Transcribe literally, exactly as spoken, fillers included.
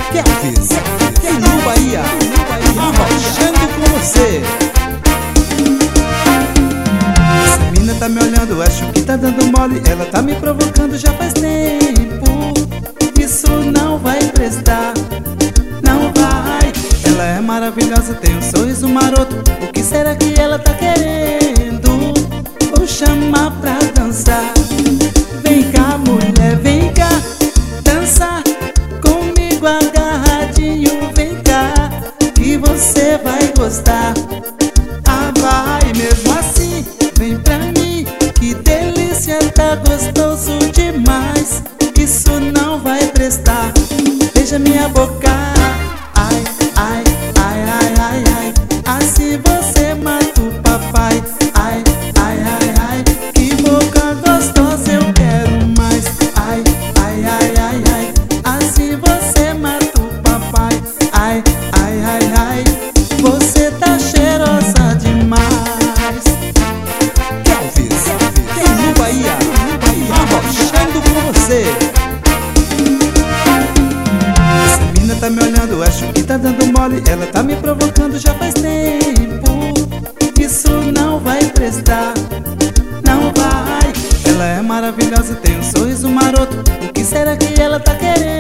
Kelvis, quem no Bahia, arrochando com você. Essa mina tá me olhando, acho que tá dando mole. Ela tá me provocando já faz tempo. Isso não vai prestar, não vai. Ela é maravilhosa, tem um sorriso maroto. O que será que ela tá querendo? Vou chamar pra dançar. Vem cá, mulher, vem cá dançar comigo agarradinho. Vem cá que você vai gostar. Ah, vai mesmo assim, vem pra mim. Que delícia, tá gostoso demais. Isso não vai prestar. Beija minha boca. Ai, ai, ai, ai, ai, ai. Assim você mata o papai. Ai, ai, ai, ai. Que boca gostosa, eu quero mais. Ai, ai, ai, ai, ai. Assim você mata o papai. Ai, ai, ai, ai. Você tá cheirosa demais. Kelvis, quem no Bahia, arrochando com você. Essa mina tá me olhando, acho que tá dando mole. Ela tá me provocando já faz tempo. Isso não vai prestar, não vai. Ela é maravilhosa, tem um sorriso maroto. O que será que ela tá querendo?